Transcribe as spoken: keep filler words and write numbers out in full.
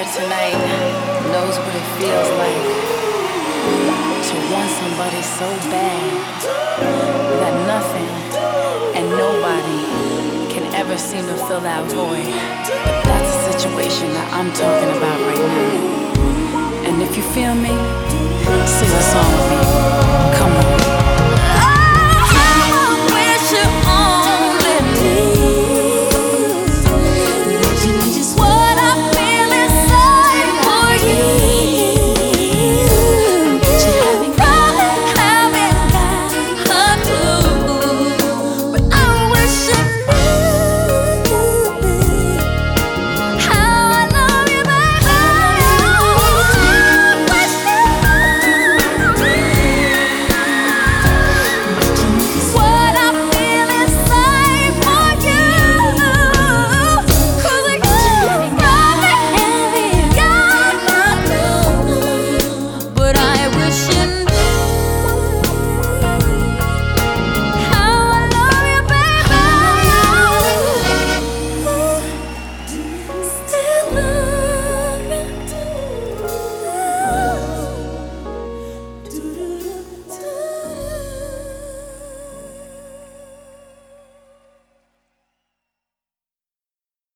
tonight knows what it feels like to want somebody so bad that nothing and nobody can ever seem to fill that void. But that's the situation that I'm talking about right now. And if you feel me, sing a song with me.